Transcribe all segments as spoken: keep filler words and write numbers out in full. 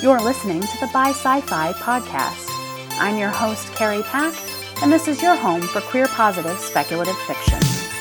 You're listening to the By Sci-Fi podcast. I'm your host, Carrie Pack, and this is your home for queer-positive speculative fiction.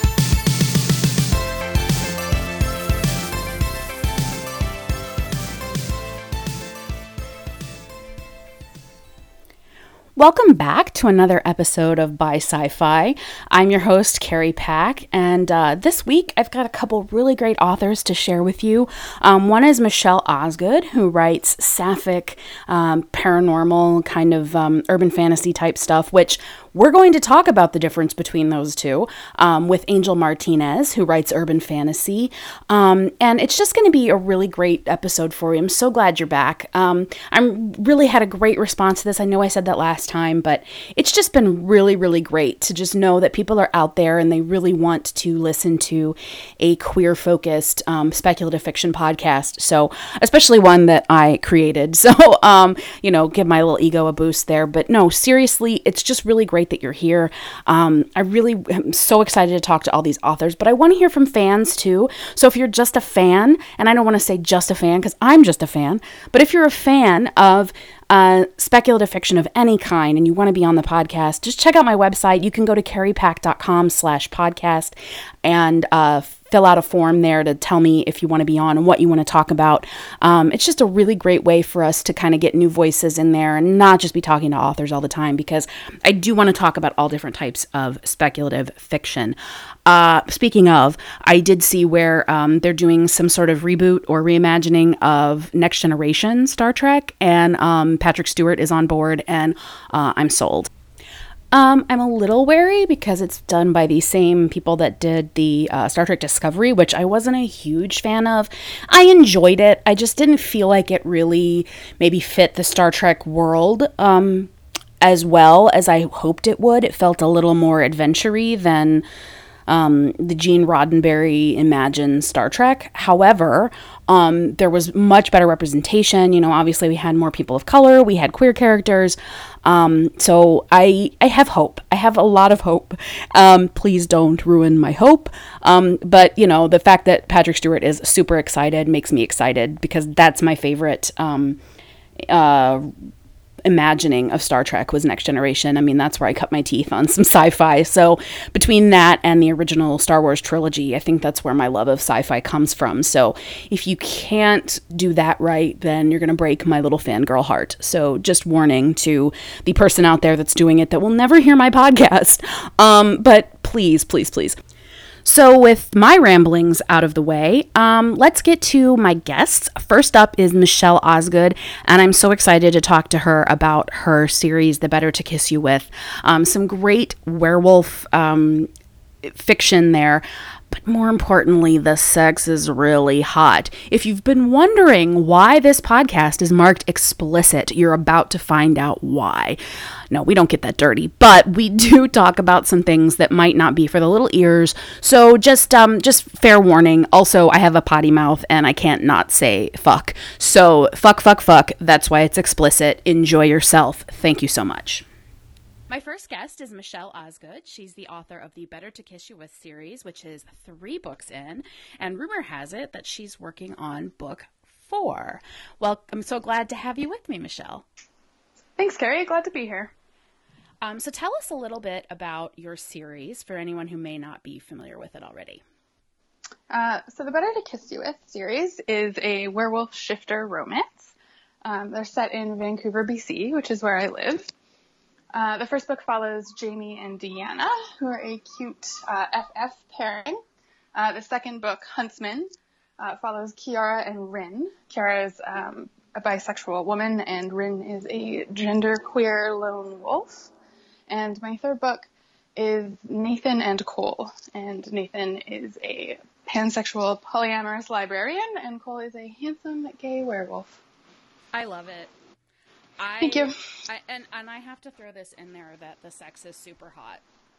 Welcome back to another episode of By Sci-Fi. I'm your host, Carrie Pack, and uh, this week I've got a couple really great authors to share with you. Um, one is Michelle Osgood, who writes sapphic, um, paranormal, kind of um, urban fantasy type stuff, which we're going to talk about the difference between those two um, with Angel Martinez, who writes urban fantasy. Um, and it's just going to be a really great episode for you. I'm so glad you're back. Um, I'm really had a great response to this. I know I said that last time, but it's just been really, really great to just know that people are out there and they really want to listen to a queer-focused um, speculative fiction podcast. So, especially one that I created. So, um, you know, give my little ego a boost there. But no, seriously, it's just really great that you're here. Um, I really am so excited to talk to all these authors, but I want to hear from fans too. So if you're just a fan, and I don't want to say just a fan because I'm just a fan, but if you're a fan of Uh, speculative fiction of any kind and you want to be on the podcast, just check out my website. You can go to carriepack.com slash podcast and uh, fill out a form there to tell me if you want to be on and what you want to talk about. Um, it's just a really great way for us to kind of get new voices in there and not just be talking to authors all the time, because I do want to talk about all different types of speculative fiction. Uh, speaking of, I did see where um, they're doing some sort of reboot or reimagining of Next Generation Star Trek, and um, Patrick Stewart is on board, and uh, I'm sold. Um, I'm a little wary because it's done by the same people that did the uh, Star Trek Discovery, which I wasn't a huge fan of. I enjoyed it. I just didn't feel like it really maybe fit the Star Trek world um, as well as I hoped it would. It felt a little more adventure-y than Um, the Gene Roddenberry imagined Star Trek. However, um, there was much better representation. You know, obviously we had more people of color, we had queer characters. Um, so I, I have hope. I have a lot of hope. Um, please don't ruin my hope. Um, but you know, the fact that Patrick Stewart is super excited makes me excited, because that's my favorite, um, uh, imagining of Star Trek was Next Generation. I mean, that's where I cut my teeth on some sci-fi. So between that and the original Star Wars trilogy, I think that's where my love of sci-fi comes from. So if you can't do that right, then you're going to break my little fangirl heart. So just warning to the person out there that's doing it that will never hear my podcast. Um, but please, please, please. So with my ramblings out of the way, um, let's get to my guests. First up is Michelle Osgood, and I'm so excited to talk to her about her series, The Better to Kiss You With. Um, some great werewolf um, fiction there. But more importantly, the sex is really hot. If you've been wondering why this podcast is marked explicit, you're about to find out why. No, we don't get that dirty, but we do talk about some things that might not be for the little ears. So just um, just fair warning. Also, I have a potty mouth and I can't not say fuck. So fuck, fuck, fuck. That's why it's explicit. Enjoy yourself. Thank you so much. My first guest is Michelle Osgood. She's the author of the Better to Kiss You With series, which is three books in, and rumor has it that she's working on book four. Well, I'm so glad to have you with me, Michelle. Thanks, Carrie. Glad to be here. Um, so tell us a little bit about your series for anyone who may not be familiar with it already. Uh, so the Better to Kiss You With series is a werewolf shifter romance. Um, they're set in Vancouver, B C, which is where I live. Uh, the first book follows Jamie and Deanna, who are a cute uh, F F pairing. Uh, the second book, Huntsman, uh, follows Kiara and Rin. Kiara is um, a bisexual woman, and Rin is a genderqueer lone wolf. And my third book is Nathan and Cole. And Nathan is a pansexual polyamorous librarian, and Cole is a handsome gay werewolf. I love it. I, Thank you. I, and, and I have to throw this in there that the sex is super hot.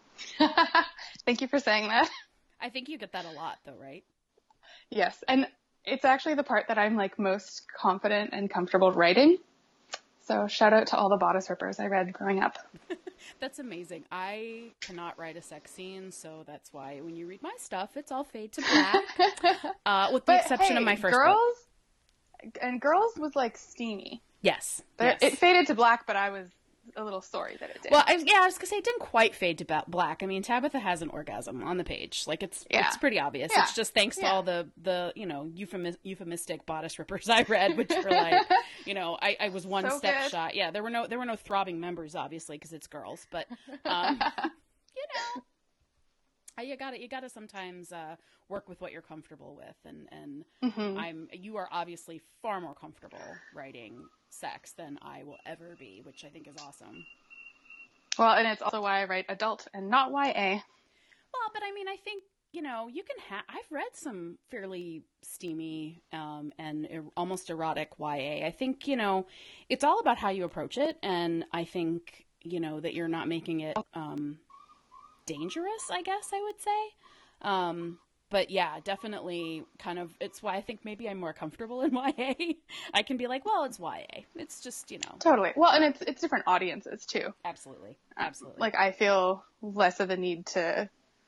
Thank you for saying that. I think you get that a lot, though, right? Yes, and it's actually the part that I'm like most confident and comfortable writing. So shout out to all the bodice rippers I read growing up. That's amazing. I cannot write a sex scene, so that's why when you read my stuff, it's all fade to black. uh, with the but exception hey, of my first girls, book. And Girls was like steamy. Yes. But yes. It faded to black, but I was a little sorry that it did. Well, I, yeah, I was gonna say it didn't quite fade to black. I mean, Tabitha has an orgasm on the page. Like it's yeah. it's pretty obvious. Yeah. It's just thanks to yeah. all the the you know euphemi- euphemistic bodice rippers I read, which were like, you know, I, I was one so step good. shy. Yeah, there were no there were no throbbing members, obviously, because it's girls. But um, you know. You got to you got to sometimes uh, work with what you're comfortable with, and and mm-hmm. I'm you are obviously far more comfortable writing sex than I will ever be, which I think is awesome. Well, and it's also why I write adult and not Y A. Well, but I mean, I think you know you can have. I've read some fairly steamy um, and er- almost erotic Y A. I think you know it's all about how you approach it, and I think you know that you're not making it. Um, dangerous, I guess I would say. Um, but yeah, definitely kind of, it's why I think maybe I'm more comfortable in Y A. I can be like, well, it's Y A. It's just, you know. Totally. Well, and it's, it's different audiences too. Absolutely. Absolutely. Um, like I feel less of a need to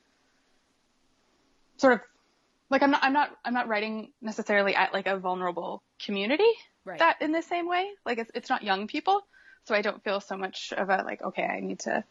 sort of, like I'm not, I'm not, I'm not writing necessarily at like a vulnerable community right. that in the same way. Like it's, it's not young people. So I don't feel so much of a like, okay, I need to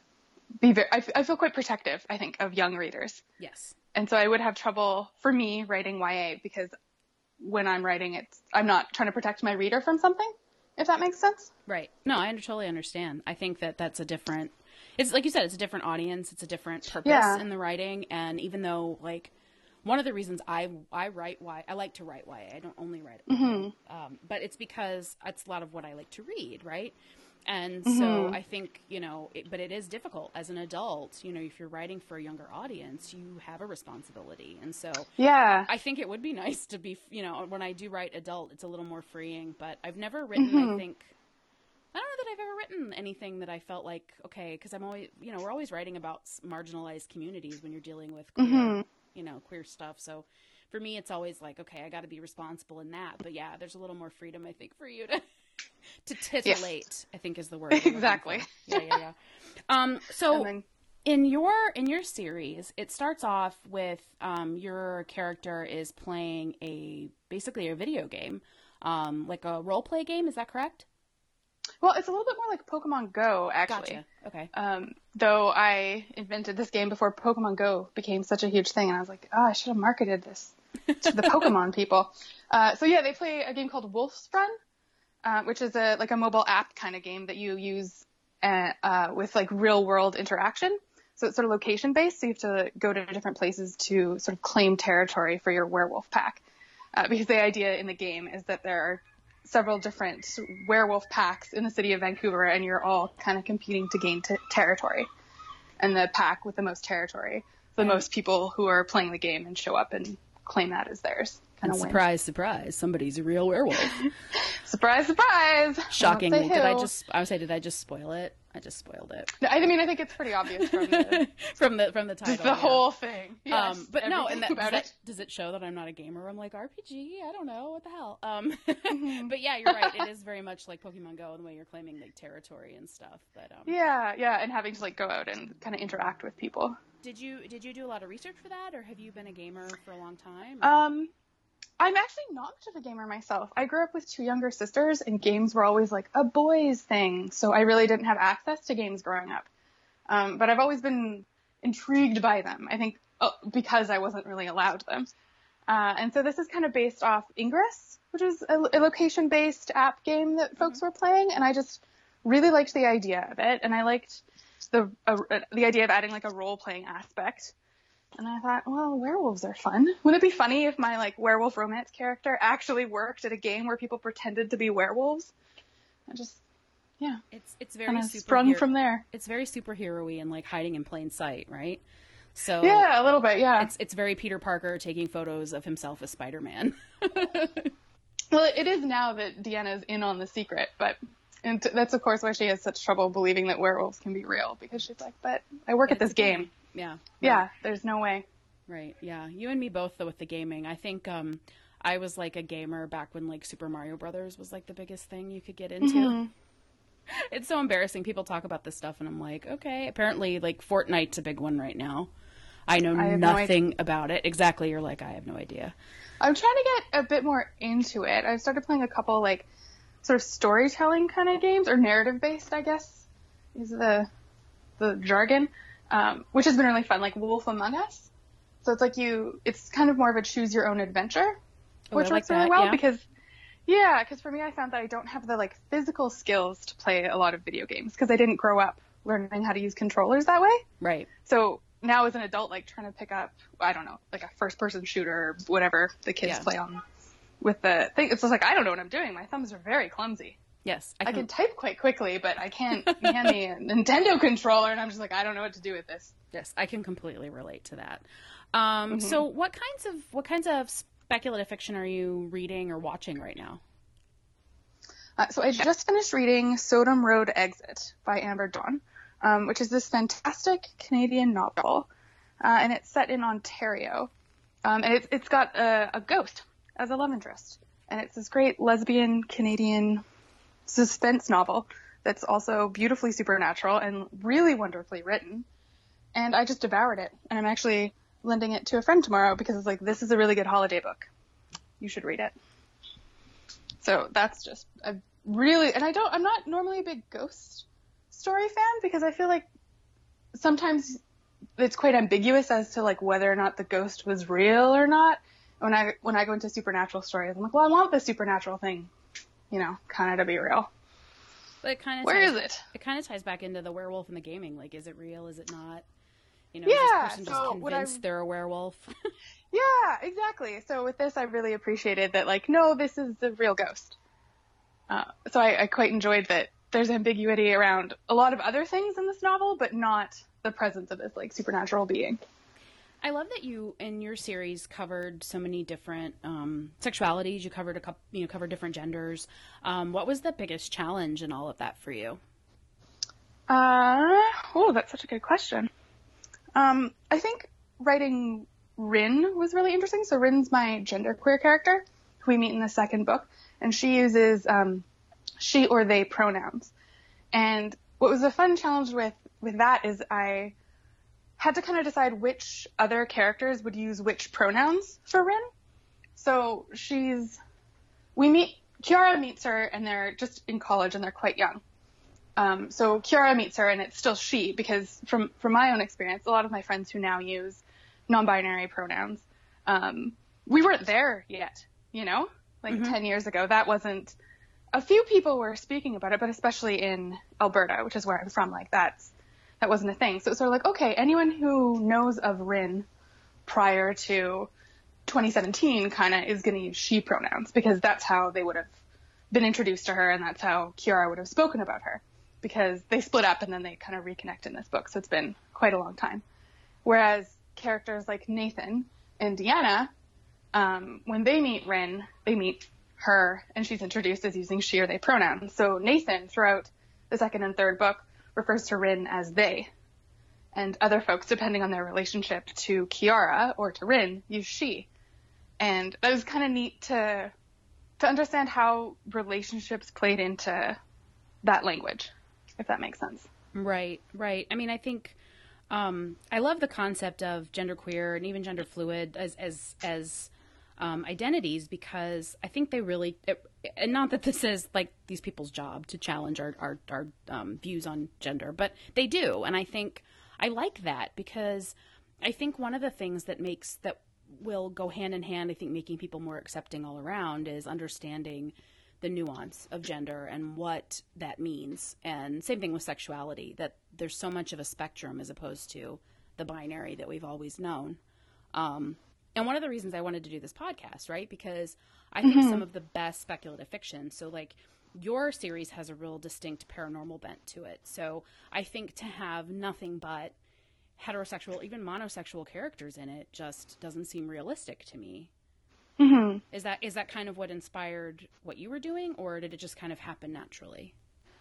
be very, I, I feel quite protective, I think, of young readers. Yes. And so I would have trouble, for me, writing Y A because when I'm writing it, I'm not trying to protect my reader from something, if that makes sense. Right. No, I totally understand. I think that that's a different, it's like you said, it's a different audience. It's a different purpose yeah. in the writing. And even though, like, one of the reasons I I write Y, I like to write Y A. I don't only write it. Mm-hmm. Um, but it's because it's a lot of what I like to read, right? And mm-hmm. so I think, you know, it, but it is difficult as an adult, you know, if you're writing for a younger audience, you have a responsibility. And so yeah, I think it would be nice to be, you know, when I do write adult, it's a little more freeing, but I've never written, mm-hmm. I think, I don't know that I've ever written anything that I felt like, okay, because I'm always, you know, we're always writing about marginalized communities when you're dealing with queer, mm-hmm. you know, queer stuff. So for me, it's always like, okay, I got to be responsible in that. But yeah, there's a little more freedom, I think, for you to to titillate, yes. I think is the word. Exactly. Yeah, yeah, yeah. Um, so then... in your in your series, it starts off with um, your character is playing a basically a video game, um, like a role play game. Is that correct? Well, it's a little bit more like Pokemon Go, actually. Gotcha. Okay. Um, though I invented this game before Pokemon Go became such a huge thing, and I was like, oh, I should have marketed this to the Pokemon people. Uh, so yeah, they play a game called Wolf's Run. Uh, which is a like a mobile app kind of game that you use uh, uh, with like real world interaction. So it's sort of location based. So you have to go to different places to sort of claim territory for your werewolf pack. Uh, because the idea in the game is that there are several different werewolf packs in the city of Vancouver, and you're all kind of competing to gain t- territory. And the pack with the most territory, the most people who are playing the game and show up and claim that as theirs. And surprise, surprise, somebody's a real werewolf. Surprise, surprise. Shockingly, did I just, I would say, did I just spoil it? I just spoiled it. I mean, I think it's pretty obvious from the, from the, from the title. The yeah. whole thing. Yes, um, but no, and that, does, it. that, does it show that I'm not a gamer? I'm like, R P G? I don't know. What the hell? Um, mm-hmm. But yeah, you're right. It is very much like Pokemon Go, the way you're claiming like territory and stuff. But um, yeah, yeah, and having to like go out and kind of interact with people. Did you, did you do a lot of research for that, or have you been a gamer for a long time? Or? Um, I'm actually not much of a gamer myself. I grew up with two younger sisters, and games were always like a boys thing. So I really didn't have access to games growing up. Um, but I've always been intrigued by them, I think, oh, because I wasn't really allowed them. Uh, and so this is kind of based off Ingress, which is a, a location-based app game that folks mm-hmm. were playing. And I just really liked the idea of it. And I liked the, uh, the idea of adding like a role-playing aspect. And I thought, well, werewolves are fun. Wouldn't it be funny if my like werewolf romance character actually worked at a game where people pretended to be werewolves? I just, yeah, it's it's very sprung from there. It's very superhero-y and like hiding in plain sight, right? So yeah, a little bit, yeah. It's it's very Peter Parker taking photos of himself as Spider-Man. Well, it is now that Deanna's in on the secret, but and t- that's of course why she has such trouble believing that werewolves can be real, because she's like, but I work but at this game. game. Yeah. Right. Yeah, there's no way. Right, yeah. You and me both, though, with the gaming. I think um, I was, like, a gamer back when, like, Super Mario Brothers was, like, the biggest thing you could get into. Mm-hmm. It's so embarrassing. People talk about this stuff, and I'm like, okay. Apparently, like, Fortnite's a big one right now. I know I nothing no about it. Exactly. You're like, I have no idea. I'm trying to get a bit more into it. I've started playing a couple, like, sort of storytelling kind of games, or narrative based, I guess, is the the jargon, um, which has been really fun, like Wolf Among Us. So it's like you, it's kind of more of a choose your own adventure, Oh, which I like works really that, well yeah. because, yeah, because for me, I found that I don't have the like physical skills to play a lot of video games because I didn't grow up learning how to use controllers that way. Right. So now as an adult, like trying to pick up, I don't know, like a first person shooter or whatever the kids Yeah. play on with the thing. It's just like, I don't know what I'm doing. My thumbs are very clumsy. Yes. I can type quite quickly, but I can't hand me a Nintendo controller, and I'm just like, I don't know what to do with this. Yes, I can completely relate to that. Um, Mm-hmm. So, what kinds of what kinds of speculative fiction are you reading or watching right now? Uh, so I just finished reading Sodom Road Exit by Amber Dawn, um, which is this fantastic Canadian novel, uh, and it's set in Ontario, um, and it's it's got a, a ghost as a love interest, and it's this great lesbian Canadian suspense novel that's also beautifully supernatural and really wonderfully written. And I just devoured it, and I'm actually lending it to a friend tomorrow because it's like, this is a really good holiday book. You should read it. So that's just a really, and I don't, I'm not normally a big ghost story fan because I feel like sometimes it's quite ambiguous as to like whether or not the ghost was real or not. When I when I go into supernatural stories, I'm like, well, I want the supernatural thing, you know, kind of to be real. But it kind of Where ties, is it? It kind of ties back into the werewolf and the gaming. Like, is it real? Is it not? You know, Yeah, is this person so just what convinced I- they're a werewolf? Yeah, exactly. So with this, I really appreciated that, like, no, this is the real ghost. Uh, so I, I quite enjoyed that there's ambiguity around a lot of other things in this novel, but not the presence of this, like, supernatural being. I love that you in your series covered so many different um, sexualities. You covered a couple, you know, covered different genders. Um, what was the biggest challenge in all of that for you? Uh, oh, that's such a good question. Um, I think writing Rin was really interesting. So Rin's my genderqueer character, who we meet in the second book, and she uses um, she or they pronouns. And what was a fun challenge with, with that is I had to kind of decide which other characters would use which pronouns for Rin. So she's, we meet, Kiara meets her, and they're just in college, and they're quite young. Um, so Kiara meets her, and it's still she, because from, from my own experience, a lot of my friends who now use non-binary pronouns, um, we weren't there yet, you know? Like Mhm. ten years ago, that wasn't, a few people were speaking about it, but especially in Alberta, which is where I'm from, like that's, that wasn't a thing. So it's sort of like, okay, anyone who knows of Rin prior to twenty seventeen kind of is going to use she pronouns, because that's how they would have been introduced to her, and that's how Kiara would have spoken about her, because they split up and then they kind of reconnect in this book. So it's been quite a long time. Whereas characters like Nathan and Deanna, um, when they meet Rin, they meet her, and she's introduced as using she or they pronouns. So Nathan, throughout the second and third book, refers to Rin as they. And other folks, depending on their relationship to Kiara or to Rin, use she. And that was kind of neat to to understand how relationships played into that language, if that makes sense. Right, right. I mean, I think um, I love the concept of genderqueer and even gender fluid as as as um, identities, because I think they really, it, and not that this is like these people's job to challenge our our, our um, views on gender, but they do, and I think I like that, because I think one of the things that makes that will go hand in hand, I think, making people more accepting all around, is understanding the nuance of gender and what that means. And same thing with sexuality, that there's so much of a spectrum as opposed to the binary that we've always known. Um, and one of the reasons I wanted to do this podcast, right? Because I think Mm-hmm. some of the best speculative fiction, so like your series has a real distinct paranormal bent to it. So I think to have nothing but heterosexual, even monosexual characters in it just doesn't seem realistic to me. Mm-hmm. Is that is that kind of what inspired what you were doing, or did it just kind of happen naturally?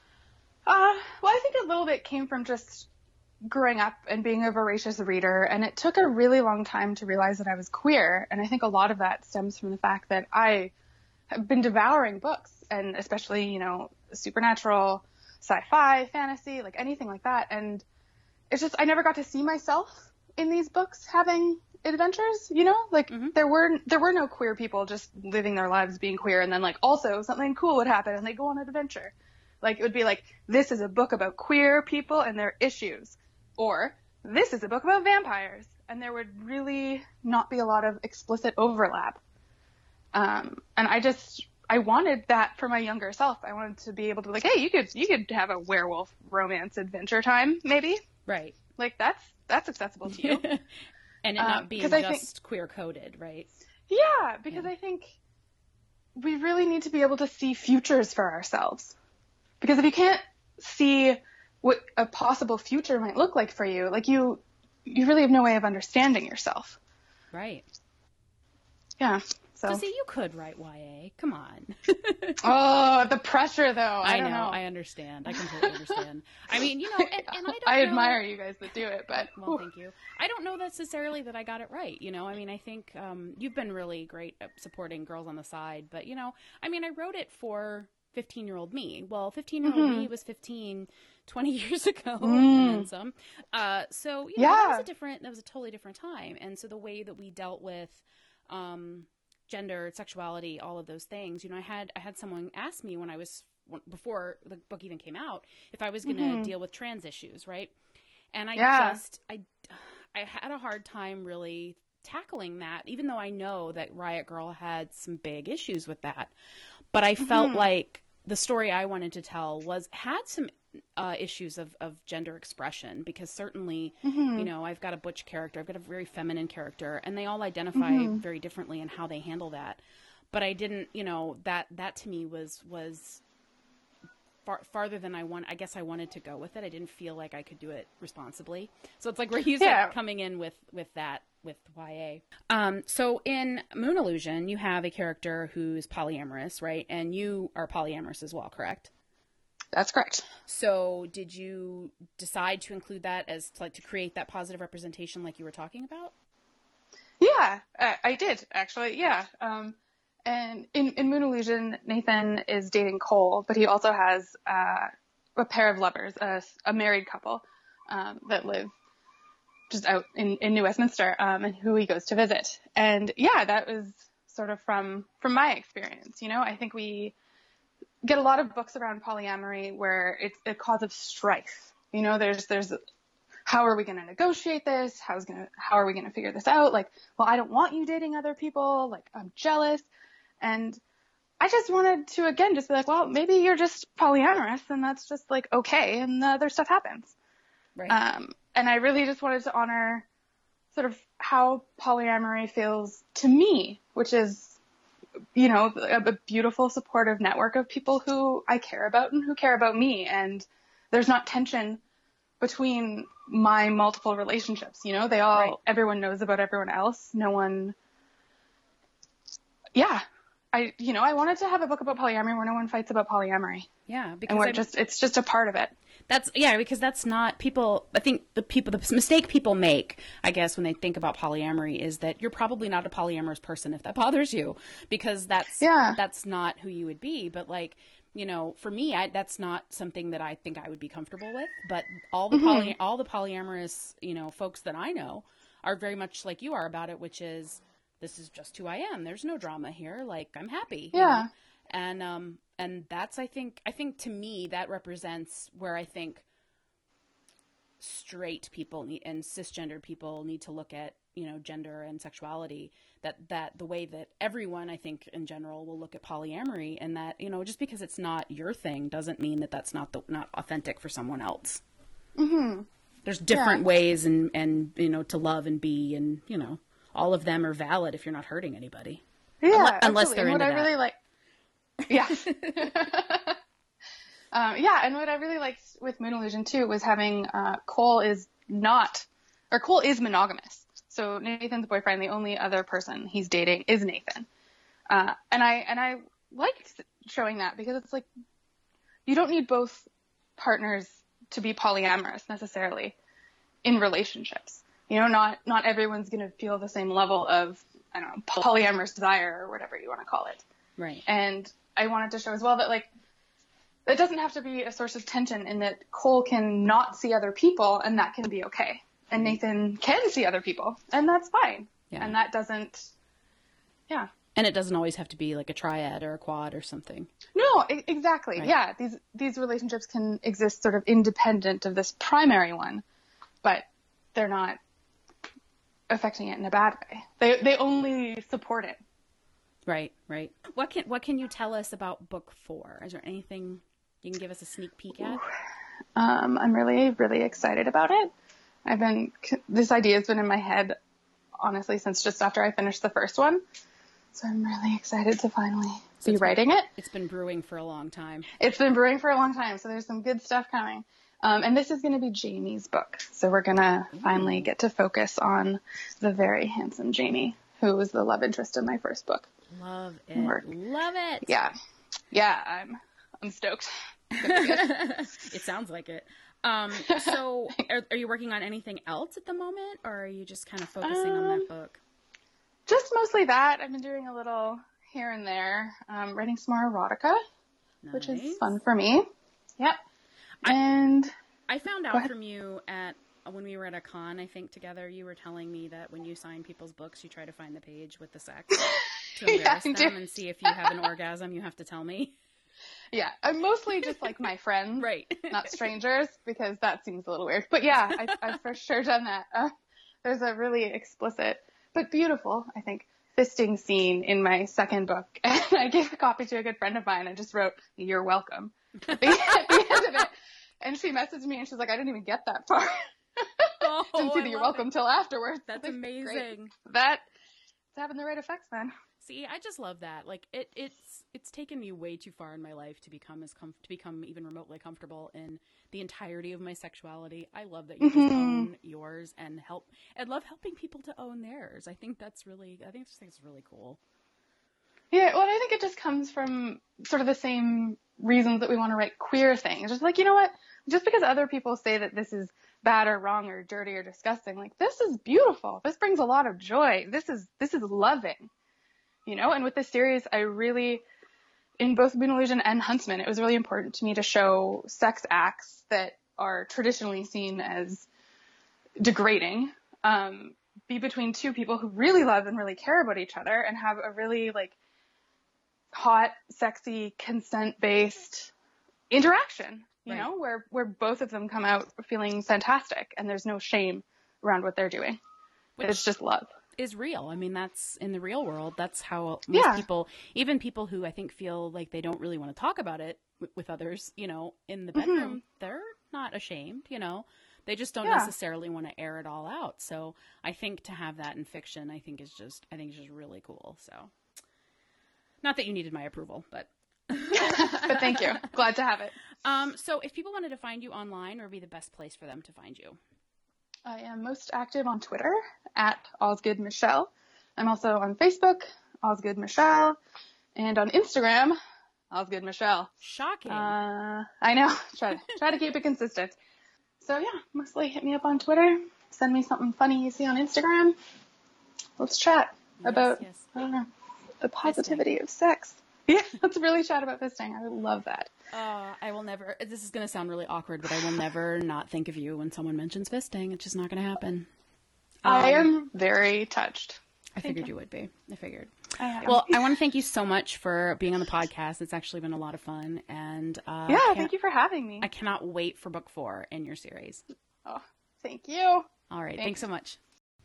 Uh, well, I think a little bit came from just growing up and being a voracious reader, and it took a really long time to realize that I was queer, and I think a lot of that stems from the fact that I have been devouring books, and especially, you know, supernatural, sci-fi, fantasy, like anything like that, and it's just, I never got to see myself in these books having adventures, you know, like Mm-hmm. there were, there were no queer people just living their lives being queer. And then like also something cool would happen and they go on an adventure. Like it would be like, this is a book about queer people and their issues, or this is a book about vampires. And there would really not be a lot of explicit overlap. Um, and I just, I wanted that for my younger self. I wanted to be able to be like, hey, you could, you could have a werewolf romance adventure time, maybe. Right. Like that's, that's accessible to you. And it Um, not being 'cause I just think- queer coded, right? Yeah, because Yeah. I think we really need to be able to see futures for ourselves. Because if you can't see what a possible future might look like for you, like you, you really have no way of understanding yourself. Right. Yeah. So. So see, you could write Y A. Come on. Oh, the pressure though. I, I don't know, know. I understand. I completely understand. I mean, you know, and, and I don't I know- admire you guys that do it, but Well, thank you. I don't know necessarily that I got it right. You know, I mean, I think um, you've been really great at supporting Girls on the Side, but you know, I mean, I wrote it for fifteen-year-old me. Well, fifteen-year-old Mm-hmm. me was fifteen, twenty years ago, Mm. and then some. Uh, so you know, that was Yeah. a different, that was a totally different time, and so the way that we dealt with. Um, gender, sexuality, all of those things. You know, I had I had someone ask me when I was before the book even came out if I was going to Mm-hmm. deal with trans issues, right? And I Yeah. just I I had a hard time really tackling that, even though I know that Riot Girl had some big issues with that. But I felt Mm-hmm. like the story I wanted to tell was had some uh, issues of, of gender expression, because certainly, Mm-hmm. you know, I've got a butch character, I've got a very feminine character, and they all identify Mm-hmm. very differently in how they handle that. But I didn't, you know, that that to me was was far, farther than I want. I guess I wanted to go with it. I didn't feel like I could do it responsibly. So it's like where you said Yeah. coming in with with that with Y A. Um, so in Moon Illusion, you have a character who's polyamorous, right? And you are polyamorous as well, correct? That's correct. So did you decide to include that as like to create that positive representation like you were talking about? Yeah, I, I did actually. Yeah. Um, and in, in Moon Illusion, Nathan is dating Cole, but he also has uh, a pair of lovers, a, a married couple um, that live just out in, in New Westminster, um, and who he goes to visit. And yeah, that was sort of from from my experience. You know, I think we get a lot of books around polyamory where it's a cause of strife. You know, there's there's how are we going to negotiate this? How's gonna how are we going to figure this out? Like, well, I don't want you dating other people. Like, I'm jealous. And I just wanted to again just be like, well, maybe you're just polyamorous, and that's just like okay, and the other stuff happens. Right. Um, and I really just wanted to honor sort of how polyamory feels to me, which is, you know, a, a beautiful supportive network of people who I care about and who care about me. And there's not tension between my multiple relationships. You know, they all, Right. everyone knows about everyone else. No one, yeah. I, you know, I wanted to have a book about polyamory where no one fights about polyamory. Yeah, because And where I- it just, it's just a part of it. That's yeah, because that's not people. I think the people, the mistake people make, I guess, when they think about polyamory is that you're probably not a polyamorous person if that bothers you, because that's Yeah. that's not who you would be. But like, you know, for me, I, that's not something that I think I would be comfortable with. But all the poly, all the polyamorous, you know, folks that I know are very much like you are about it, which is this is just who I am. There's no drama here. Like I'm happy. you Yeah. know? And um and that's I think I think to me that represents where I think straight people need, and cisgendered people need to look at, you know, gender and sexuality, that that the way that everyone I think in general will look at polyamory, and that, you know, just because it's not your thing doesn't mean that that's not the not authentic for someone else. Mm-hmm. There's different Yeah. ways and and you know to love and be, and you know all of them are valid if you're not hurting anybody. Yeah, Unle- unless absolutely. they're And what into I that. really like, yeah, um, yeah, and what I really liked with Moon Illusion too was having uh, Cole is not, or Cole is monogamous. So Nathan's boyfriend, the only other person he's dating is Nathan, uh, and I and I liked showing that because it's like you don't need both partners to be polyamorous necessarily in relationships. You know, not not everyone's going to feel the same level of, I don't know, polyamorous desire or whatever you want to call it. Right. And I wanted to show as well that, like, it doesn't have to be a source of tension in that Cole can not see other people and that can be okay. And Nathan can see other people and that's fine. Yeah. And that doesn't, yeah. And it doesn't always have to be like a triad or a quad or something. No, e- exactly. Right. Yeah. These, these relationships can exist sort of independent of this primary one, but they're not affecting it in a bad way. They, they only support it. Right, right. What can, what can you tell us about book four? Is there anything you can give us a sneak peek at? Um, I'm really, really excited about it. I've been, this idea has been in my head, honestly, since just after I finished the first one. So I'm really excited to finally So be it's writing been, it. It's been brewing for a long time. It's been brewing for a long time, so there's some good stuff coming. Um, and this is going to be Jamie's book. So we're going to finally get to focus on the very handsome Jamie, who was the love interest in my first book. Love it. Work. Love it. Yeah. Yeah, I'm, I'm stoked. It sounds like it. Um, so are, are you working on anything else at the moment, or are you just kind of focusing um, on that book? Just mostly that. I've been doing a little here and there, um, writing some more erotica, Nice. which is fun for me. Yep. And I found out from you at when we were at a con, I think, together, you were telling me that when you sign people's books, you try to find the page with the sex to embarrass yeah, them and see if you have an orgasm. You have to tell me. Yeah, I'm mostly just like my friends, right? Not strangers, because that seems a little weird. But yeah, I, I've for sure done that. Uh, there's a really explicit but beautiful, I think, fisting scene in my second book, and I gave a copy to a good friend of mine and just wrote, "You're welcome," at the, at the end of it. And she messaged me and she's like, "I didn't even get that far." Oh, didn't see the "you're welcome" till afterwards. That's amazing. Great. That it's having the right effects, man. See, I just love that. Like it, it's it's taken me way too far in my life to become as com- to become even remotely comfortable in the entirety of my sexuality. I love that you mm-hmm. just own yours and help. I love helping people to own theirs. I think that's really. I think it's really cool. Yeah, well, I think it just comes from sort of the same reasons that we want to write queer things. Just like, you know what? Just because other people say that this is bad or wrong or dirty or disgusting, like, this is beautiful. This brings a lot of joy. This is this is loving. You know, and with this series, I really, in both Moon Illusion and Huntsman, it was really important to me to show sex acts that are traditionally seen as degrading, um, be between two people who really love and really care about each other and have a really, like, hot, sexy, consent-based interaction, you right. know, where, where both of them come out feeling fantastic and there's no shame around what they're doing. Which it's just love. Is real. I mean, that's in the real world. That's how most yeah. people, even people who I think feel like they don't really want to talk about it w- with others, you know, in the bedroom, mm-hmm. they're not ashamed, you know, they just don't yeah. necessarily want to air it all out. So I think to have that in fiction, I think is just, I think is just really cool. So not that you needed my approval, but. But thank you. Glad to have it. Um, so if people wanted to find you online, where would be the best place for them to find you? I am most active on Twitter at Osgood Michelle. I'm also on Facebook, Osgood Michelle, and on Instagram, Osgood Michelle. Shocking. Uh, I know. Try to try to keep it consistent. So yeah, mostly hit me up on Twitter. Send me something funny you see on Instagram. Let's chat yes, about yes. I don't know the positivity fisting. Of sex. Yeah, let's really chat about fisting. I would love that. Uh, I will never, this is going to sound really awkward, but I will never not think of you when someone mentions fisting. It's just not going to happen. Um, I am very touched. I thank figured you. you would be. I figured. I well, I want to thank you so much for being on the podcast. It's actually been a lot of fun. And uh, yeah, thank you for having me. I cannot wait for book four in your series. Oh, thank you. All right. Thanks, thanks so much.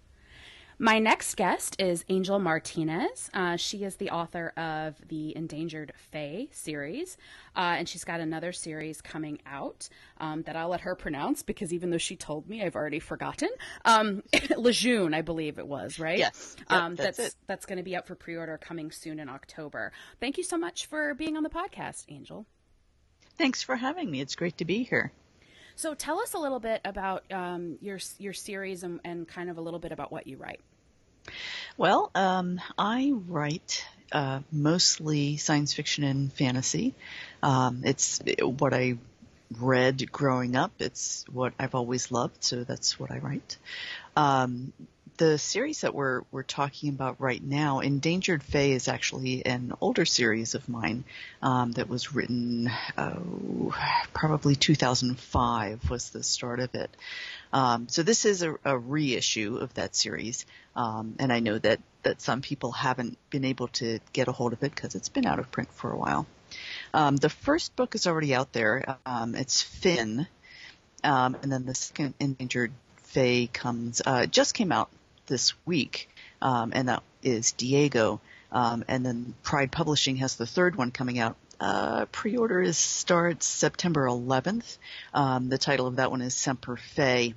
My next guest is Angel Martinez. Uh, she is the author of the Endangered Fae series, uh, and she's got another series coming out um, that I'll let her pronounce because even though she told me, I've already forgotten. Um, Lejeune, I believe it was, right? Yes. Yep, um, that's that's, it. that's going to be up for pre-order coming soon in October. Thank you so much for being on the podcast, Angel. Thanks for having me. It's great to be here. So tell us a little bit about um, your your series and, and kind of a little bit about what you write. Well, um, I write uh, mostly science fiction and fantasy. Um, it's what I read growing up. It's what I've always loved, so that's what I write. Um, the series that we're we're talking about right now, Endangered Fae, is actually an older series of mine um, that was written oh, probably two thousand five was the start of it. Um, so this is a, a reissue of that series, um, and I know that that some people haven't been able to get a hold of it because it's been out of print for a while. Um, the first book is already out there. Um, it's Finn, um, and then the second, Endangered Fae, comes uh, just came out this week, um, and that is Diego. Um, and then Pride Publishing has the third one coming out. Uh, pre-order is starts September eleventh. Um, the title of that one is Semper Fae.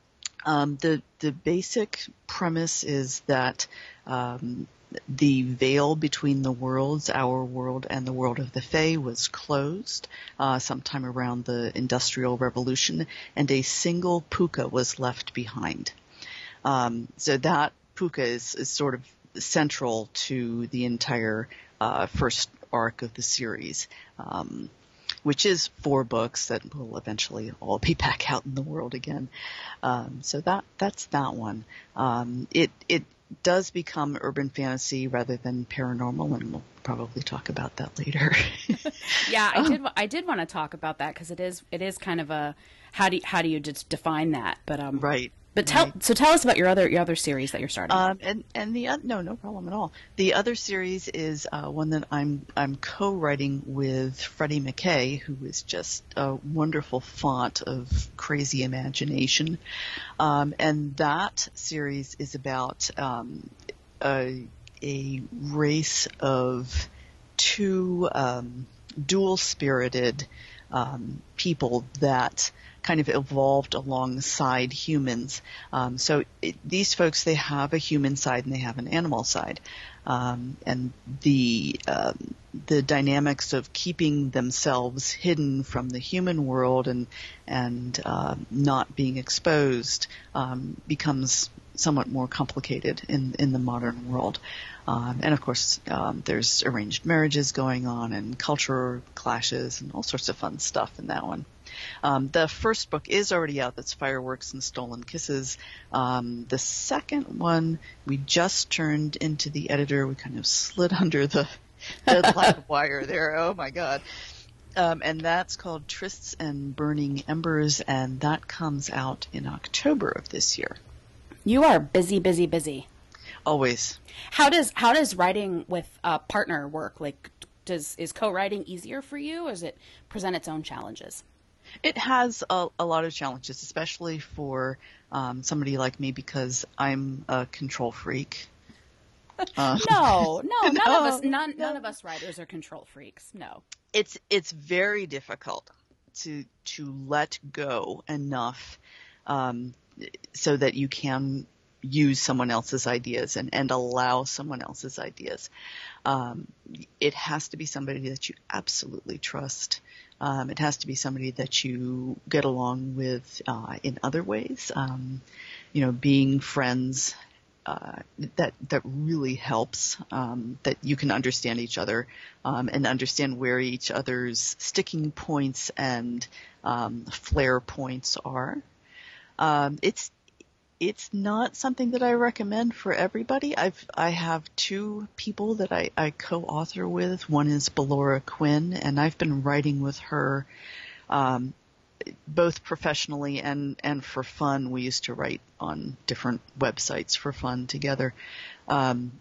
Um, the the basic premise is that um, the veil between the worlds, our world and the world of the Fae, was closed uh, sometime around the Industrial Revolution, and a single puka was left behind. Um, so that puka is, is sort of central to the entire uh, first arc of the series, um, which is four books that will eventually all be back out in the world again. Um, so that that's that one. Um, it it does become urban fantasy rather than paranormal, and we'll probably talk about that later. Yeah, I did. I did want to talk about that because it is it is kind of a how do you, how do you just define that? But um, right. But tell right. so tell us about your other your other series that you're starting. Um, and and the no no problem at all. The other series is uh, one that I'm I'm co-writing with Freddie McKay, who is just a wonderful font of crazy imagination, um, and that series is about um, a, a race of two um, dual-spirited um, people that kind of evolved alongside humans. Um, so it, these folks, they have a human side and they have an animal side. Um, and the um, the dynamics of keeping themselves hidden from the human world and and uh, not being exposed um, becomes somewhat more complicated in in the modern world. Um, and of course, um, there's arranged marriages going on and culture clashes and all sorts of fun stuff in that one. Um, the first book is already out. That's Fireworks and Stolen Kisses. Um, the second one, we just turned into the editor. We kind of slid under the, the black wire there. Oh, my God. Um, and that's called Trysts and Burning Embers, and that comes out in October of this year. You are busy, busy, busy. Always. How does how does writing with a partner work? Like, does is co-writing easier for you, or does it present its own challenges? It has a, a lot of challenges, especially for um, somebody like me, because I'm a control freak. Uh, no, no, none no, of us, none, no. none of us writers are control freaks. No, it's it's very difficult to to let go enough um, so that you can use someone else's ideas and, and allow someone else's ideas. Um, it has to be somebody that you absolutely trust. Um, it has to be somebody that you get along with uh, in other ways. Um, you know, being friends, uh, that that really helps. Um, that you can understand each other um, and understand where each other's sticking points and um, flare points are. Um, it's It's not something that I recommend for everybody. I've I have two people that I, I co-author with. One is Ballora Quinn, and I've been writing with her um, both professionally and, and for fun. We used to write on different websites for fun together um,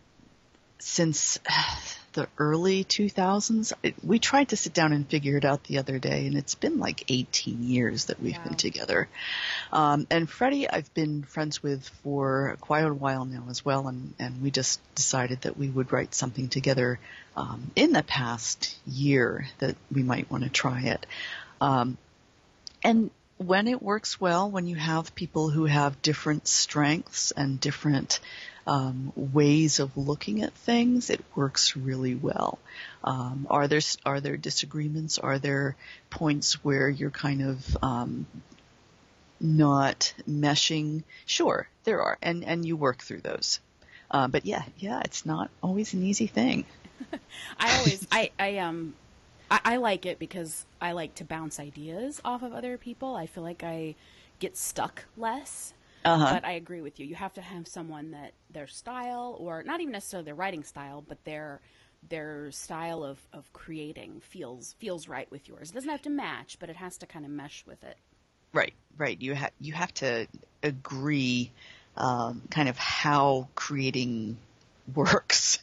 since the early two thousands. It, we tried to sit down and figure it out the other day, and it's been like eighteen years that we've wow. been together. Um, and Freddie, I've been friends with for quite a while now as well, and, and we just decided that we would write something together um, in the past year that we might want to try it. Um, and when it works well, when you have people who have different strengths and different um, ways of looking at things, it works really well. Um, are there are there disagreements? Are there points where you're kind of um, not meshing? Sure, there are, and and you work through those. Uh, but yeah, yeah, it's not always an easy thing. I always, I, I um, I, I like it because I like to bounce ideas off of other people. I feel like I get stuck less. Uh-huh. But I agree with you. You have to have someone that their style, or not even necessarily their writing style, but their their style of, of creating feels feels right with yours. It doesn't have to match, but it has to kind of mesh with it. Right, right. You have you have to agree, um, kind of how creating works,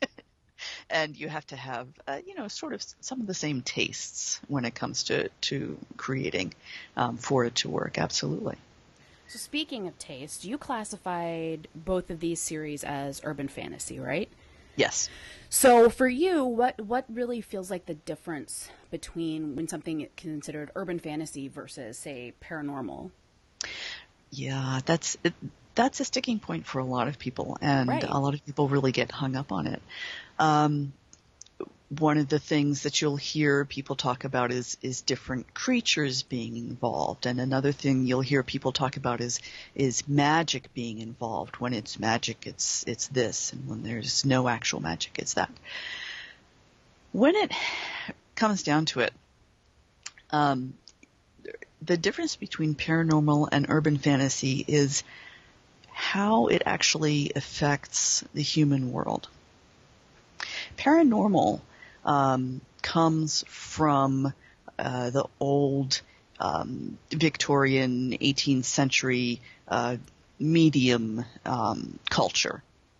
and you have to have, uh, you know, sort of some of the same tastes when it comes to to creating, um, for it to work. Absolutely. So speaking of taste, you classified both of these series as urban fantasy, right? Yes. So for you, what what really feels like the difference between when something is considered urban fantasy versus, say, paranormal? Yeah, that's it, that's a sticking point for a lot of people, and Right. a lot of people really get hung up on it. Um, one of the things that you'll hear people talk about is is different creatures being involved, and another thing you'll hear people talk about is is magic being involved. When it's magic, it's it's this, and when there's no actual magic, it's that. When it comes down to it, um, the difference between paranormal and urban fantasy is how it actually affects the human world. Paranormal um, comes from uh, the old um, Victorian eighteenth century uh, medium um, culture.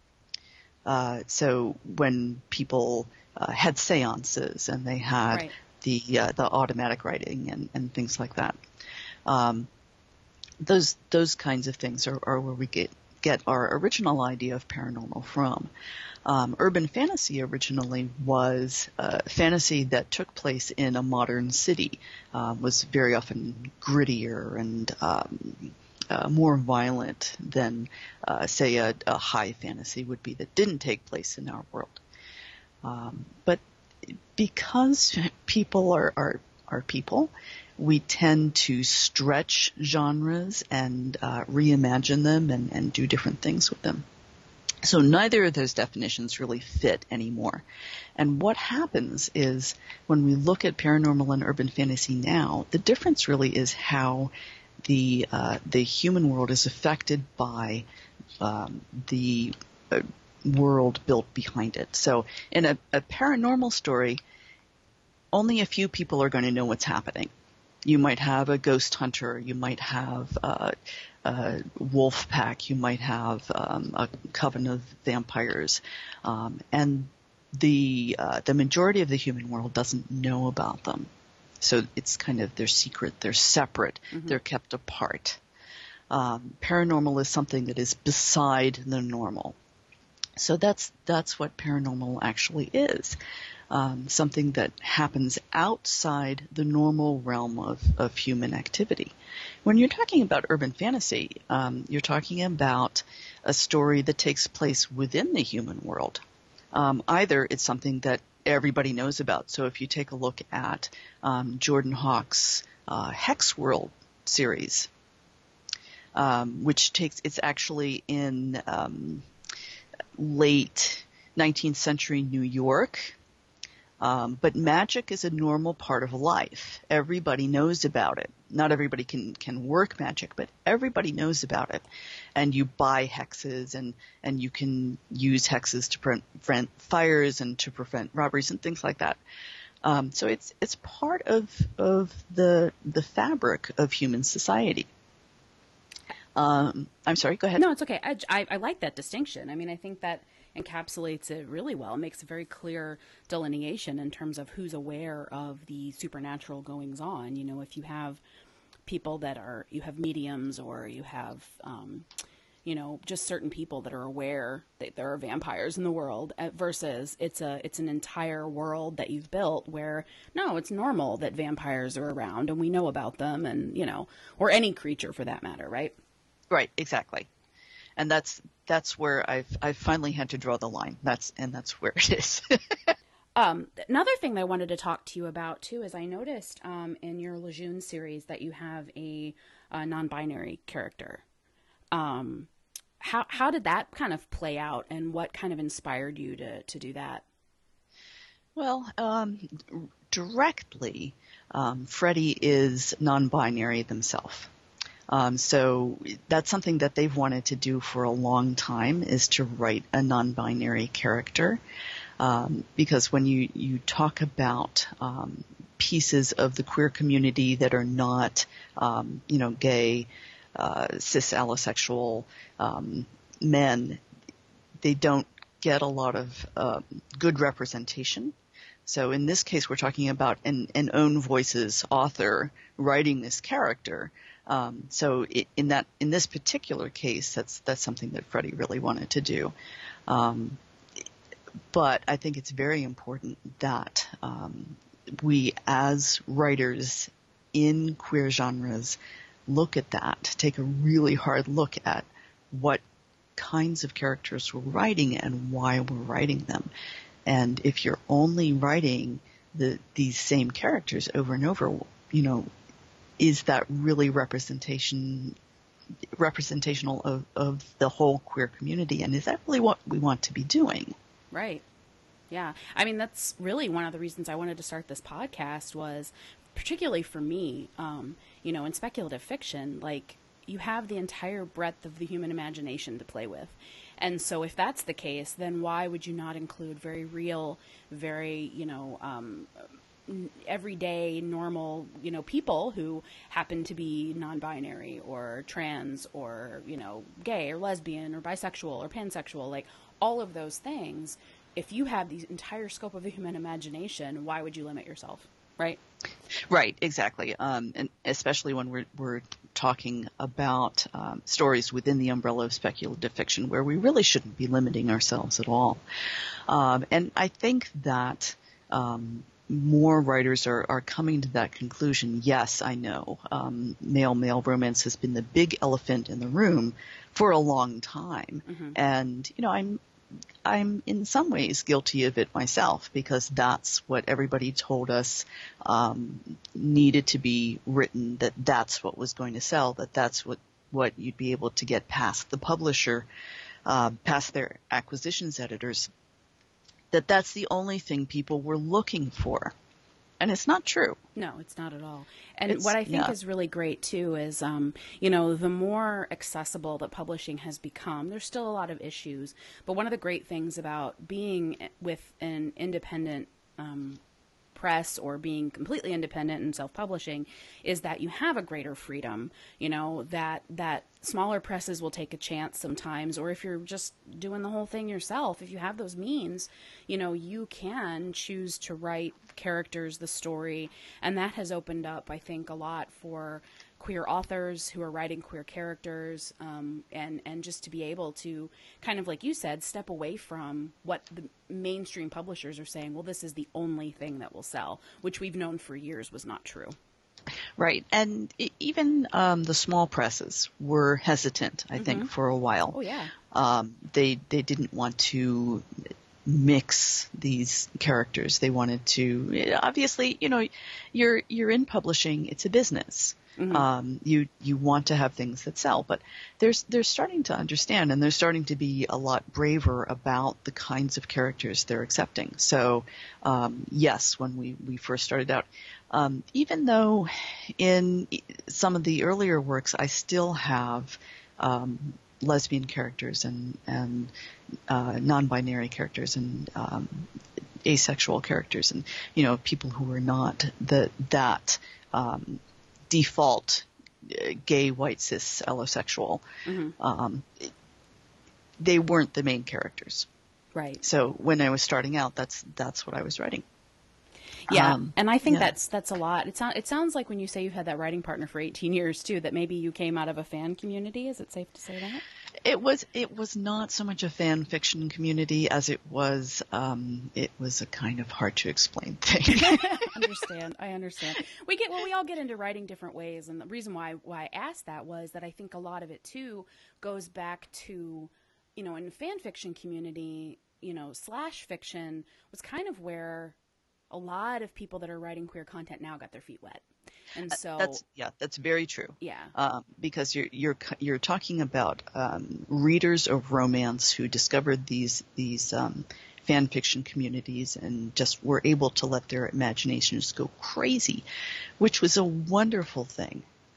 Uh, so when people uh, had seances and they had Right. the uh, the automatic writing and, and things like that, um, those those kinds of things are, are where we get get our original idea of paranormal from. Um, urban fantasy originally was a fantasy that took place in a modern city, um, was very often grittier and um, uh, more violent than, uh, say, a, a high fantasy would be that didn't take place in our world. Um, but because people are, are, are people, we tend to stretch genres and uh, reimagine them and, and do different things with them. So neither of those definitions really fit anymore. And what happens is when we look at paranormal and urban fantasy now, the difference really is how the uh, the human world is affected by um, the uh, world built behind it. So in a, a paranormal story, only a few people are going to know what's happening. You might have a ghost hunter, you might have uh, a wolf pack, you might have um, a coven of vampires, um, and the uh, the majority of the human world doesn't know about them. So it's kind of they're secret, they're separate, mm-hmm. they're kept apart. Um, paranormal is something that is beside the normal. So that's that's what paranormal actually is. Um, something that happens outside the normal realm of, of human activity. When you're talking about urban fantasy, um, you're talking about a story that takes place within the human world. Um, either it's something that everybody knows about. So if you take a look at um, Jordan Hawkes' uh, Hex World series, um, which takes it's actually in um, late nineteenth century New York. Um, but magic is a normal part of life. Everybody knows about it. Not everybody can, can work magic, but everybody knows about it. And you buy hexes, and, and you can use hexes to prevent fires and to prevent robberies and things like that. Um, so it's it's part of of the the fabric of human society. Um, I'm sorry. Go ahead. No, it's okay. I, I, I like that distinction. I mean, I think that encapsulates it really well. It makes a very clear delineation in terms of who's aware of the supernatural goings on. You know, if you have people that are, you have mediums, or you have, um, you know, just certain people that are aware that there are vampires in the world, versus it's a it's an entire world that you've built where, no, it's normal that vampires are around and we know about them, and, you know, or any creature for that matter, right? Right, exactly. And that's that's where I've I've finally had to draw the line. That's and that's where it is. um, another thing that I wanted to talk to you about too is I noticed um, in your Lejeune series that you have a, a non-binary character. Um, how how did that kind of play out, and what kind of inspired you to to do that? Well, um, directly, um, Freddie is non-binary themselves. Um, so that's something that they've wanted to do for a long time, is to write a non-binary character. Um, because when you, you talk about um, pieces of the queer community that are not, um, you know, gay, uh, cis allosexual um, men, they don't get a lot of uh, good representation. So in this case, we're talking about an, an own voices author writing this character. Um, so it, in that in this particular case, that's that's something that Freddie really wanted to do. Um, but I think it's very important that um, we, as writers in queer genres, look at that, take a really hard look at what kinds of characters we're writing and why we're writing them. And if you're only writing the these same characters over and over, you know, is that really representation representational of, of the whole queer community? And is that really what we want to be doing? Right. Yeah. I mean, that's really one of the reasons I wanted to start this podcast was, particularly for me, um, you know, in speculative fiction, like, you have the entire breadth of the human imagination to play with. And so if that's the case, then why would you not include very real, very, you know, um, everyday, normal, you know, people who happen to be non-binary or trans or, you know, gay or lesbian or bisexual or pansexual, like all of those things. If you have the entire scope of the human imagination, why would you limit yourself? Right? Right, exactly. Um, and especially when we're, we're talking about um, stories within the umbrella of speculative fiction, where we really shouldn't be limiting ourselves at all. Um, and I think that um, more writers are, are coming to that conclusion. Yes, I know. Um, male-male romance has been the big elephant in the room for a long time. Mm-hmm. And, you know, I'm I'm in some ways guilty of it myself, because that's what everybody told us um, needed to be written, that that's what was going to sell, that that's what, what you'd be able to get past the publisher, uh, past their acquisitions editors, that that's the only thing people were looking for. And it's not true. No, it's not at all. And It's- what I think yeah. is really great, too, is, um, you know, the more accessible that publishing has become, there's still a lot of issues. But one of the great things about being with an independent um, press or being completely independent and self-publishing is that you have a greater freedom, you know, that that smaller presses will take a chance sometimes, or if you're just doing the whole thing yourself, if you have those means, you know, you can choose to write characters, the story, and that has opened up, I think, a lot for queer authors who are writing queer characters, um, and, and just to be able to kind of, like you said, step away from what the mainstream publishers are saying, well, this is the only thing that will sell, which we've known for years was not true. Right. And e- even um, the small presses were hesitant, I mm-hmm. think, for a while. Oh, yeah. Um, they, they didn't want to mix these characters. They wanted to, obviously, you know, you're, you're in publishing, it's a business. Mm-hmm. Um, you, you want to have things that sell, but there's, they're starting to understand, and they're starting to be a lot braver about the kinds of characters they're accepting. So, um, yes, when we, we first started out, um, even though in some of the earlier works, I still have, um, lesbian characters and, and, uh, non-binary characters and, um, asexual characters and, you know, people who are not the, that, um, default uh, gay, white, cis, allosexual. Mm-hmm. Um, they weren't the main characters. Right. So when I was starting out, that's that's what I was writing. Yeah, um, and I think yeah. that's that's a lot. It, sound, it sounds like when you say you had that writing partner for eighteen years, too, that maybe you came out of a fan community. Is it safe to say that? It was it was not so much a fan fiction community as it was um, it was a kind of hard to explain thing. understand. I understand. We get well. We all get into writing different ways, and the reason why why I asked that was that I think a lot of it too goes back to, you know, in the fan fiction community, you know, slash fiction was kind of where a lot of people that are writing queer content now got their feet wet. And so that's yeah, that's very true. Yeah, um, because you're you're you're talking about um, readers of romance who discovered these these um, fan fiction communities and just were able to let their imaginations go crazy, which was a wonderful thing.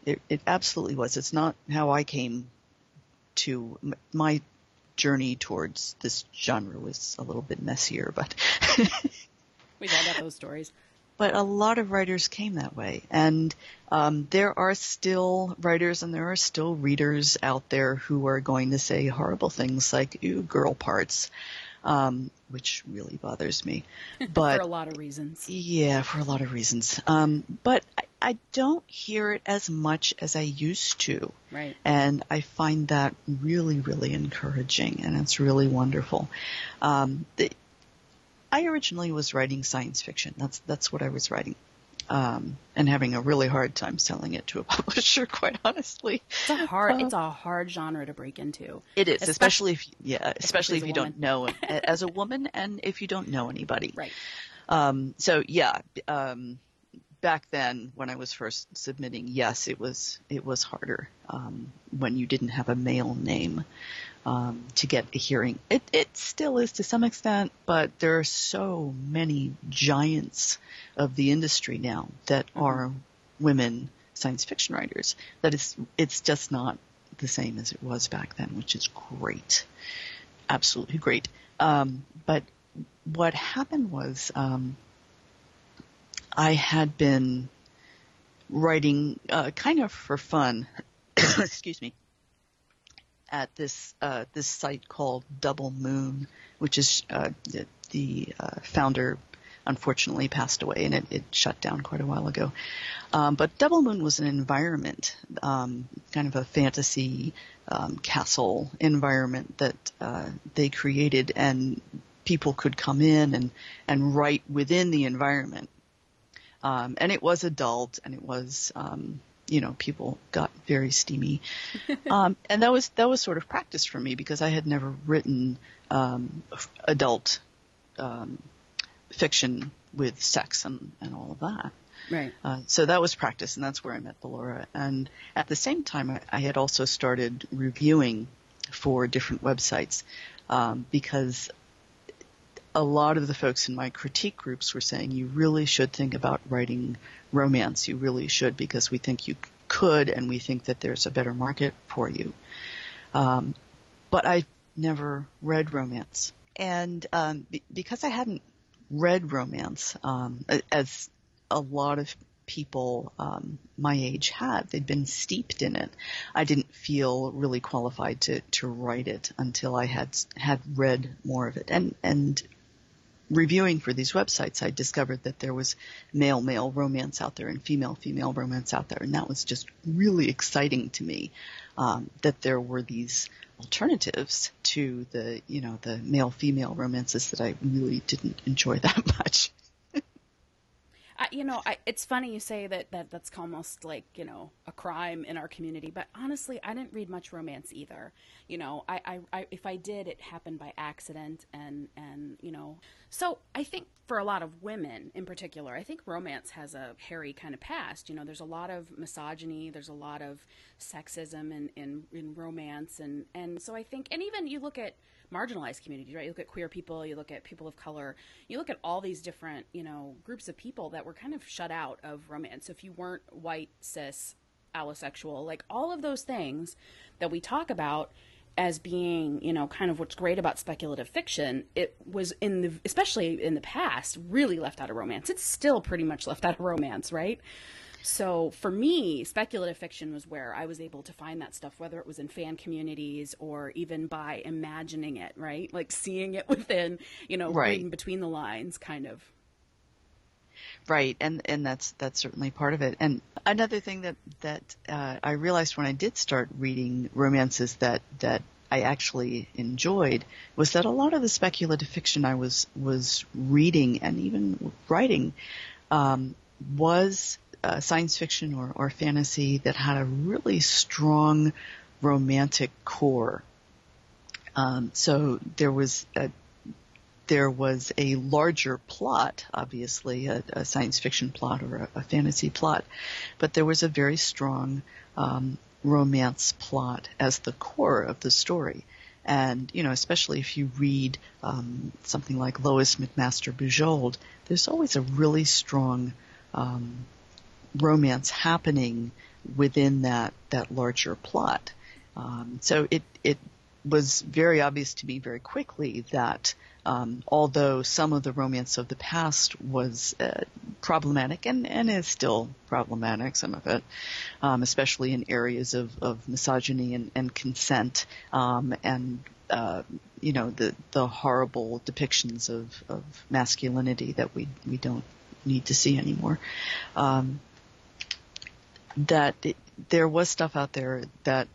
it, it absolutely was. It's not how I came to my journey towards this genre was a little bit messier, but we've all got those stories. But a lot of writers came that way, and um, there are still writers and there are still readers out there who are going to say horrible things like "ew, girl parts," um, which really bothers me. But for a lot of reasons. Yeah, for a lot of reasons. Um, but I, I don't hear it as much as I used to, right? And I find that really, really encouraging, and it's really wonderful. Um, the, I originally was writing science fiction. That's that's what I was writing, um, and having a really hard time selling it to a publisher. Quite honestly, it's a hard uh, it's a hard genre to break into. It is, especially, especially if yeah, especially, especially if you woman. don't know as a woman, and if you don't know anybody. Right. Um, so yeah, um, back then when I was first submitting, yes, it was it was harder um, when you didn't have a male name. Um, to get a hearing. It, it still is to some extent, but there are so many giants of the industry now that mm-hmm. are women science fiction writers that it's, it's just not the same as it was back then, which is great. Absolutely great. Um, but what happened was um, I had been writing uh, kind of for fun, excuse me, at this uh, this site called Double Moon, which is uh, the, the uh, founder unfortunately passed away, and it, it shut down quite a while ago. Um, but Double Moon was an environment, um, kind of a fantasy um, castle environment that uh, they created, and people could come in and, and write within the environment. Um, and it was adult, and it was um, you know, people got very steamy. Um, and that was, that was sort of practice for me because I had never written, um, adult, um, fiction with sex and, and all of that. Right. Uh, so that was practice, and that's where I met Ballora. And at the same time, I, I had also started reviewing for different websites, um, because a lot of the folks in my critique groups were saying you really should think about writing romance. You really should, because we think you could, and we think that there's a better market for you. Um, but I never read romance, and um, b- because I hadn't read romance, um, as a lot of people um, my age had, they'd been steeped in it. I didn't feel really qualified to to write it until I had had read more of it, and and. Reviewing for these websites, I discovered that there was male-male romance out there and female-female romance out there, and that was just really exciting to me, um, that there were these alternatives to the, you know, the male-female romances that I really didn't enjoy that much. I, you know, I, it's funny you say that, that that's almost like, you know, a crime in our community. But honestly, I didn't read much romance either. You know, I, I, I if I did, it happened by accident. And, and, you know, so I think for a lot of women in particular, I think romance has a hairy kind of past. You know, there's a lot of misogyny. There's a lot of sexism in, in, in romance. And, and so I think, and even you look at marginalized communities, right? You look at queer people, you look at people of color, you look at all these different, you know, groups of people that were kind of shut out of romance. If you weren't white, cis, allosexual, like all of those things that we talk about as being, you know, kind of what's great about speculative fiction, it was in the, especially in the past, really left out of romance. It's still pretty much left out of romance, right? So for me, speculative fiction was where I was able to find that stuff, whether it was in fan communities or even by imagining it, right? Like seeing it within, you know, right. reading between the lines, kind of. Right, and and that's that's certainly part of it. And another thing that that uh, I realized when I did start reading romances that that I actually enjoyed was that a lot of the speculative fiction I was was reading and even writing um, was Uh, science fiction or, or fantasy that had a really strong romantic core. Um, so there was a, there was a larger plot, obviously a, a science fiction plot or a, a fantasy plot, but there was a very strong um, romance plot as the core of the story. And, you know, especially if you read um, something like Lois McMaster Bujold, there's always a really strong um, romance happening within that, that larger plot. Um, so it, it was very obvious to me very quickly that um, although some of the romance of the past was uh, problematic and, and is still problematic, some of it, um, especially in areas of, of misogyny and, and consent um, and uh, you know the the horrible depictions of, of masculinity that we we don't need to see anymore. Um, that it, there was stuff out there that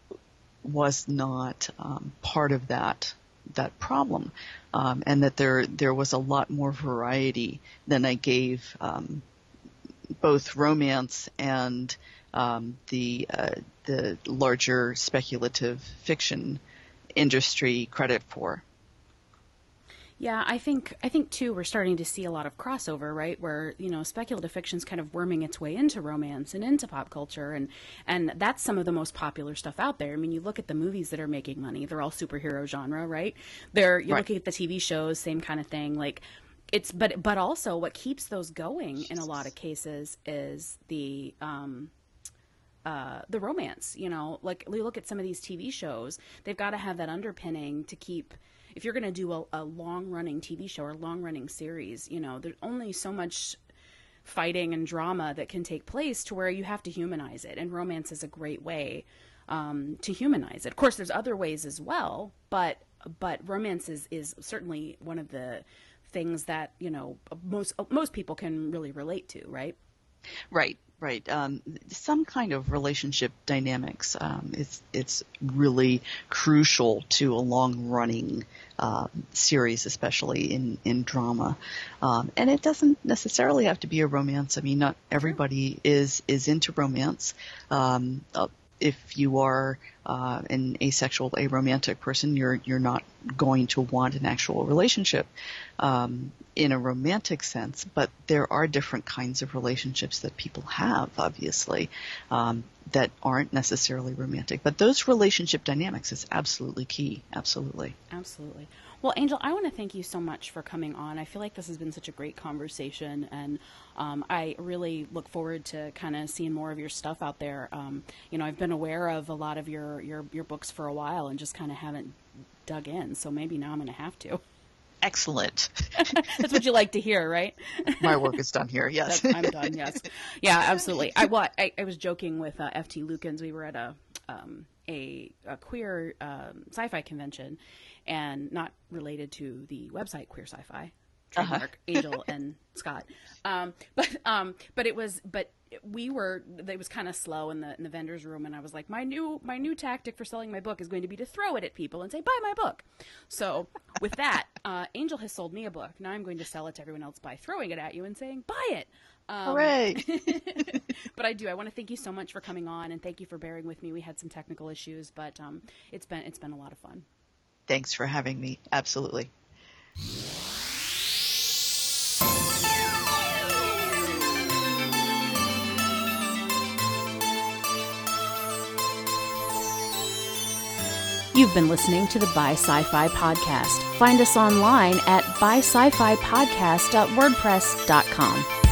was not um, part of that that problem, um, and that there there was a lot more variety than I gave um, both romance and um, the uh, the larger speculative fiction industry credit for. Yeah, I think I think too we're starting to see a lot of crossover, right? Where, you know, speculative fiction's kind of worming its way into romance and into pop culture, and and that's some of the most popular stuff out there. I mean, you look at the movies that are making money; they're all superhero genre, right? They're you're Right. looking at the T V shows, same kind of thing. Like it's but but also what keeps those going in a lot of cases is the um uh, the romance. You know, like you look at some of these T V shows; they've got to have that underpinning to keep. If you're going to do a, a long-running T V show or long-running series, you know, there's only so much fighting and drama that can take place to where you have to humanize it. And romance is a great way um, to humanize it. Of course, there's other ways as well, but but romance is, is certainly one of the things that, you know, most most people can really relate to, right? Right, right. Um, some kind of relationship dynamics. Um, it's it's really crucial to a long-running uh, series, especially in in drama. Um, and it doesn't necessarily have to be a romance. I mean, not everybody is is into romance. Um, uh, if you are uh, an asexual, aromantic person, you're you're not going to want an actual relationship um, in a romantic sense. But there are different kinds of relationships that people have, obviously, um, that aren't necessarily romantic. But those relationship dynamics is absolutely key. Absolutely. Absolutely. Well, Angel, I want to thank you so much for coming on. I feel like this has been such a great conversation, and um, I really look forward to kind of seeing more of your stuff out there. Um, you know, I've been aware of a lot of your, your, your books for a while and just kind of haven't dug in, so maybe now I'm going to have to. Excellent. That's what you like to hear, right? My work is done here, yes. I'm done, yes. Yeah, absolutely. I, well, I, I was joking with uh, F T Lukens. We were at a um, a, a queer um, sci-fi convention, and not related to the website Queer Sci-Fi, trademark, uh-huh. Angel and Scott. Um, but um, but it was but we were it was kind of slow in the in the vendor's room, and I was like, my new my new tactic for selling my book is going to be to throw it at people and say, buy my book. So with that, uh, Angel has sold me a book. Now I'm going to sell it to everyone else by throwing it at you and saying, buy it. Um, Hooray! But I do. I want to thank you so much for coming on, and thank you for bearing with me. We had some technical issues, but um, it's been it's been a lot of fun. Thanks for having me. Absolutely. You've been listening to the Buy Sci-Fi Podcast. Find us online at buy sci fi podcast dot wordpress dot com.